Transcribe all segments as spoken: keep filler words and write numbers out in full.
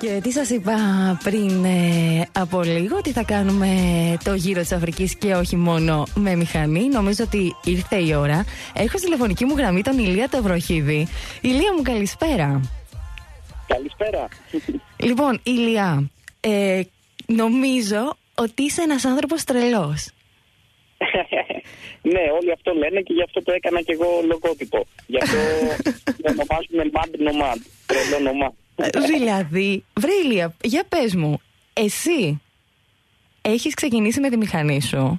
Και τι σας είπα πριν ε, από λίγο, ότι θα κάνουμε το γύρο της Αφρικής και όχι μόνο με μηχανή. Νομίζω ότι ήρθε η ώρα. Έχω στη τηλεφωνική μου γραμμή τον Ηλία Τευροχίδη. Ηλία μου, καλησπέρα. Καλησπέρα. Λοιπόν, Ηλία, ε, νομίζω ότι είσαι ένας άνθρωπος τρελός. Ναι, όλοι αυτό λένε και γι' αυτό το έκανα και εγώ λογότυπο. Γι' αυτό το ονομάζουμε Mad Nomad, τρελό νομά. Δηλαδή, βρε Ηλία, για πες μου, εσύ έχεις ξεκινήσει με τη μηχανή σου?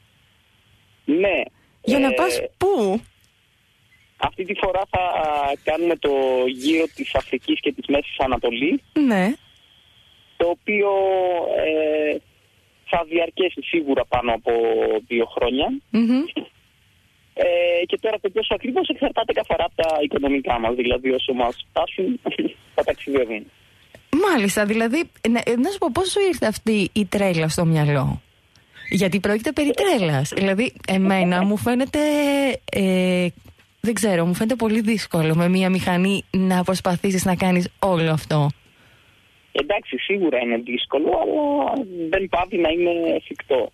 Ναι. Για ε, να πας πού? Αυτή τη φορά θα κάνουμε το γύρο της Αφρικής και της Μέσης Ανατολής. Ναι. Το οποίο ε, θα διαρκέσει σίγουρα πάνω από δύο χρόνια. Mm-hmm. Ε, και τώρα το πόσο ακριβώς εξαρτάται καθαρά από τα οικονομικά μας. Δηλαδή όσο μας φτάσουν θα ταξιδεύουν. Μάλιστα, δηλαδή να, να σου πω πώς σου ήρθε αυτή η τρέλα στο μυαλό? Γιατί πρόκειται περί τρέλας. Δηλαδή εμένα μου φαίνεται ε, δεν ξέρω, μου φαίνεται πολύ δύσκολο με μια μηχανή να προσπαθήσεις να κάνεις όλο αυτό. Εντάξει, σίγουρα είναι δύσκολο, αλλά δεν πάβει να είναι εφικτό.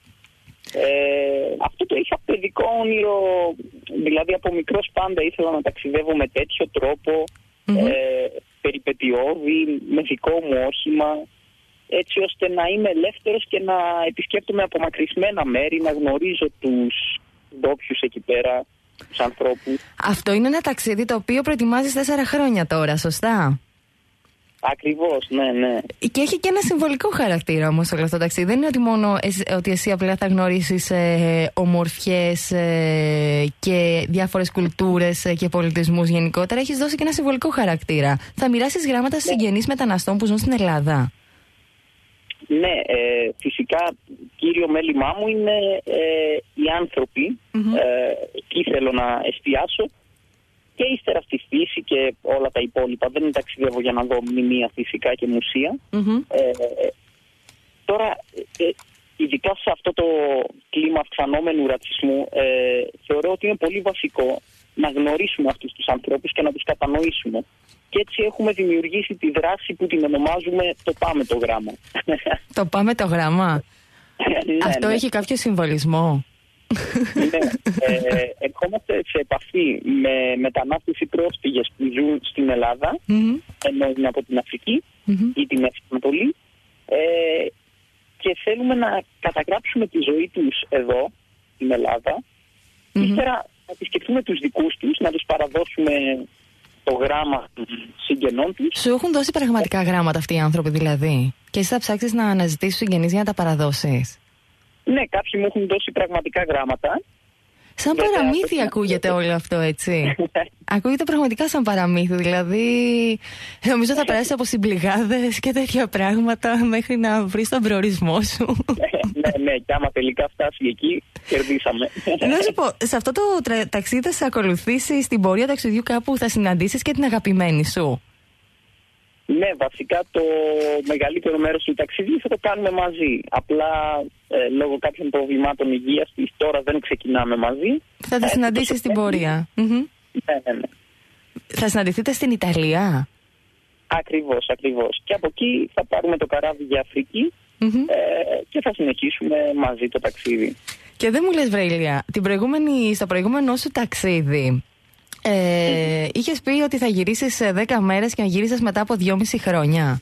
Ε, αυτό το είχα παιδικό όνειρο, δηλαδή από μικρός πάντα ήθελα να ταξιδεύω με τέτοιο τρόπο, mm-hmm. ε, περιπετειώδη, με δικό μου όχημα, έτσι ώστε να είμαι ελεύθερος και να επισκέπτομαι απομακρυσμένα μέρη, να γνωρίζω τους ντόπιους εκεί πέρα, τους ανθρώπους. Αυτό είναι ένα ταξίδι το οποίο προετοιμάζεις τέσσερα χρόνια τώρα, σωστά? Ακριβώς, ναι, ναι. Και έχει και ένα συμβολικό χαρακτήρα όμως όλο αυτό το ταξίδι. Δεν είναι ότι μόνο εσύ, ότι εσύ απλά θα γνωρίσεις ε, ομορφιές ε, και διάφορες κουλτούρες ε, και πολιτισμούς γενικότερα. Έχεις δώσει και ένα συμβολικό χαρακτήρα. Θα μοιράσεις γράμματα στους συγγενείς μεταναστών που ζουν στην Ελλάδα. Ναι, ε, φυσικά κύριο μέλημά μου είναι ε, οι άνθρωποι. Mm-hmm. Ε, εκεί θέλω να εστιάσω. Και ύστερα στη φύση και όλα τα υπόλοιπα. Δεν ταξιδεύω για να δω μνημεία φυσικά και μουσεία. Mm-hmm. Ε, τώρα, ε, ειδικά σε αυτό το κλίμα αυξανόμενου ρατσισμού, ε, θεωρώ ότι είναι πολύ βασικό να γνωρίσουμε αυτούς τους ανθρώπους και να τους κατανοήσουμε. Και έτσι έχουμε δημιουργήσει τη δράση που την ονομάζουμε το πάμε το γράμμα. Το πάμε το γράμμα. Ναι, αυτό ναι. Έχει κάποιο συμβολισμό? Ναι, ε, ερχόμαστε σε επαφή με μετανάστες ή πρόσφυγες που ζουν στην Ελλάδα, mm-hmm. ενώ είναι από την Αφρική mm-hmm. ή την Μέση Ανατολή, ε, και θέλουμε να καταγράψουμε τη ζωή τους εδώ, στην Ελλάδα, mm-hmm. ύστερα να επισκεφτούμε τους δικούς τους, να τους παραδώσουμε το γράμμα των συγγενών τους. Σου έχουν δώσει πραγματικά γράμματα αυτοί οι άνθρωποι δηλαδή? Και εσύ θα ψάξεις να αναζητήσεις συγγενείς για να τα παραδώσεις? Ναι, κάποιοι μου έχουν δώσει πραγματικά γράμματα. Σαν Βέβαια, παραμύθι αυτό... ακούγεται όλο αυτό, έτσι. Ακούγεται πραγματικά σαν παραμύθι. Δηλαδή, νομίζω θα περάσει από συμπληγάδες και τέτοια πράγματα μέχρι να βρεις τον προορισμό σου. Ναι, ναι, και άμα τελικά φτάσει εκεί, κερδίσαμε. Να σου πω, σε αυτό το τρα... ταξίδι θα σε ακολουθήσει στην πορεία ταξιδιού κάπου, θα συναντήσεις και την αγαπημένη σου? Ναι, βασικά το μεγαλύτερο μέρος του ταξιδιού θα το κάνουμε μαζί. Απλά ε, λόγω κάποιων προβλημάτων υγείας της τώρα δεν ξεκινάμε μαζί. Θα τη συναντήσεις στην πορεία. Mm-hmm. Ναι, ναι, ναι. Θα συναντηθείτε στην Ιταλία? Ακριβώς, ακριβώς. Και από εκεί θα πάρουμε το καράβι για Αφρική mm-hmm. ε, και θα συνεχίσουμε μαζί το ταξίδι. Και δεν μου λες, βρε Ηλία, την προηγούμενη, στο προηγούμενο σου ταξίδι Ε, mm-hmm. είχες πει ότι θα γυρίσεις σε δέκα μέρες και να γύρισες μετά από δυόμιση χρόνια.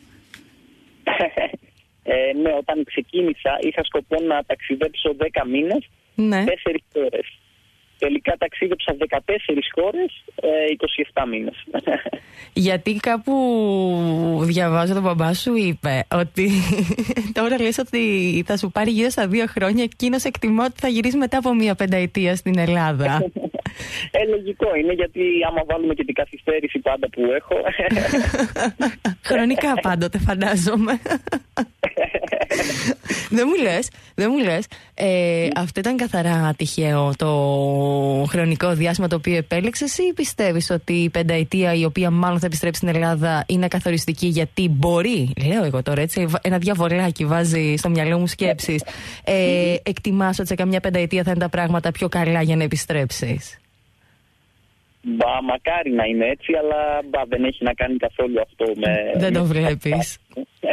ε, ναι, όταν ξεκίνησα είχα σκοπό να ταξιδέψω δέκα μήνες, ναι. τέσσερις ώρες. Τελικά ταξίδεψα δεκατέσσερις χώρες, ε, είκοσι επτά μήνες. Γιατί κάπου διαβάζω, τον μπαμπά σου είπε ότι τώρα λες ότι θα σου πάρει γύρω στα δύο χρόνια, εκείνος εκτιμώ ότι θα γυρίσει μετά από μία πενταετία στην Ελλάδα. Ε, λογικό είναι, γιατί άμα βάλουμε και την καθυστέρηση πάντα που έχω. Χρονικά πάντοτε φαντάζομαι. Δεν μου λες, δεν μου λες ε, αυτό ήταν καθαρά τυχαίο το χρονικό διάστημα το οποίο επέλεξες, ή πιστεύεις ότι η πενταετία η οποία μάλλον θα επιστρέψει στην Ελλάδα είναι καθοριστική, γιατί μπορεί, λέω εγώ τώρα έτσι, ένα διαβολάκι βάζει στο μυαλό μου σκέψεις, ε, εκτιμάς ότι σε καμιά πενταετία θα είναι τα πράγματα πιο καλά για να επιστρέψεις? Μπα, μακάρι να είναι έτσι, αλλά μπα, δεν έχει να κάνει καθόλου αυτό με... Δεν το βλέπεις.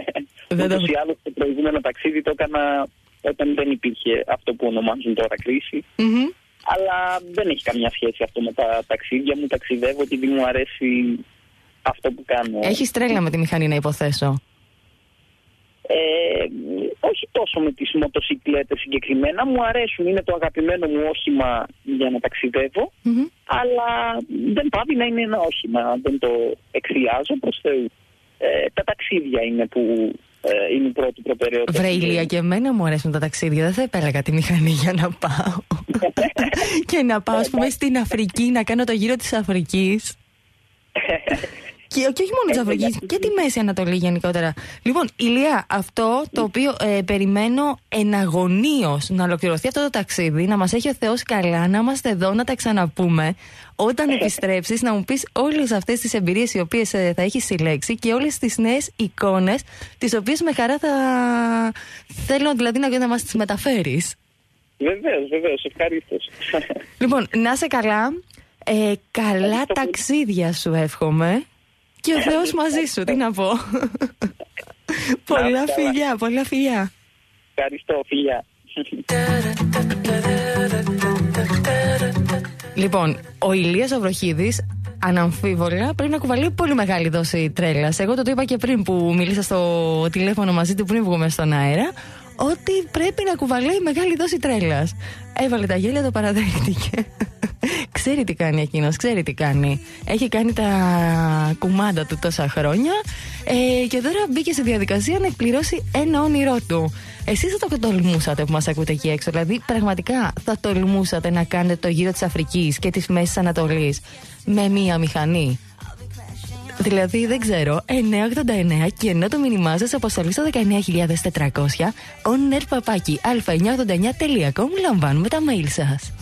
Ούτως ή άλλως το προηγούμενο ταξίδι το έκανα όταν δεν υπήρχε αυτό που ονομάζουν τώρα κρίση. Mm-hmm. Αλλά δεν έχει καμιά σχέση αυτό με τα ταξίδια μου. Ταξιδεύω επειδή μου αρέσει αυτό που κάνω. Έχεις τρέλα με τη μηχανή, να υποθέσω. Ε, όχι τόσο με τις μοτοσυκλέτες συγκεκριμένα. Μου αρέσουν, είναι το αγαπημένο μου όχημα για να ταξιδεύω. Mm-hmm. Αλλά δεν πάβει να είναι ένα όχημα. Δεν το εκφιάζω προς Θεού. Ε, τα ταξίδια είναι που ε, είναι η πρώτη προτεραιότητα. Βρε Ηλία, και εμένα μου αρέσουν τα ταξίδια. Δεν θα επέλεγα τη μηχανή για να πάω. Και να πάω, ας πούμε, στην Αφρική, να κάνω το γύρο της Αφρικής. Και, και όχι μόνο της Αφρικής, και τη Μέση Ανατολή γενικότερα. Λοιπόν, Ηλία, αυτό το οποίο ε, περιμένω εναγωνίως να ολοκληρωθεί αυτό το ταξίδι, να μας έχει ο Θεός καλά, να είμαστε εδώ, να τα ξαναπούμε. Όταν επιστρέψεις, να μου πεις όλες αυτές τις εμπειρίες οι οποίες ε, θα έχεις συλλέξει και όλες τις νέες εικόνες, τις οποίες με χαρά θα θέλω δηλαδή να, να μας τις μεταφέρεις. Βεβαίως, βεβαίως, ευχαρίστως. Λοιπόν, να είσαι καλά. Ε, καλά ταξίδια σου εύχομαι. Και ο Θεός μαζί σου, τι να πω. Πολλά φιλιά, πολλά φιλιά. Ευχαριστώ, φιλιά. Λοιπόν, ο Ηλίας ο Βροχίδης αναμφίβολα πρέπει να κουβαλεί πολύ μεγάλη δόση τρέλας. Εγώ το, το είπα και πριν που μίλησα στο τηλέφωνο μαζί του, πριν βγούμε στον αέρα, ότι πρέπει να κουβαλάει μεγάλη δόση τρέλας. Έβαλε τα γέλια, το παραδέχτηκε. Ξέρει τι κάνει εκείνος, ξέρει τι κάνει. Έχει κάνει τα κουμάντα του τόσα χρόνια ε, και τώρα μπήκε στη διαδικασία να εκπληρώσει ένα όνειρό του. Εσείς θα το τολμούσατε που μας ακούτε εκεί έξω? Δηλαδή πραγματικά θα τολμούσατε να κάνετε το γύρο της Αφρικής και της Μέσης Ανατολής με μία μηχανή? Δηλαδή δεν ξέρω. εννιά ογδόντα εννιά και ενώ το μήνυμά σας αποστολή στο δεκαεννιά χιλιάδες τετρακόσια on air παπάκι αλφα εννιά ογδόντα εννιά τελεία com λαμβάνουμε τα mail σας.